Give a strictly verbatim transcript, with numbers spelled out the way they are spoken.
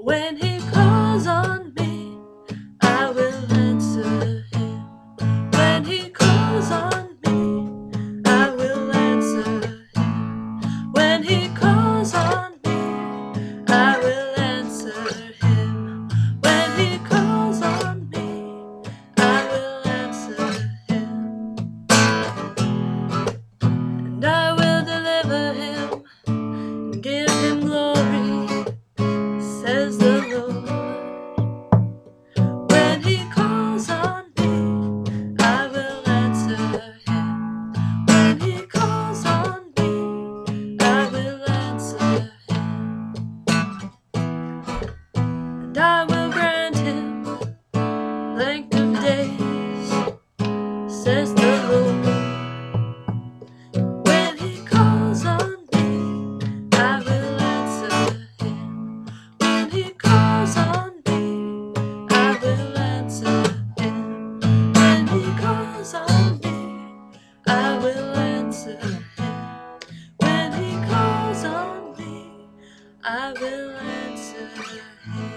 When he calls on me, I will answer him. When he calls on me, I will answer him. When he calls on me, I will answer him. When he calls on me, I will answer him. And I will deliver him and give him glory, says the Lord. When he calls on me, I will answer him. When he calls on me, I will answer him. And I will grant him length of days, says the Lord. When he calls on me, I will answer him. When he calls on me, I will answer him. When he calls on me, I will answer him. When he calls on me, I will answer him.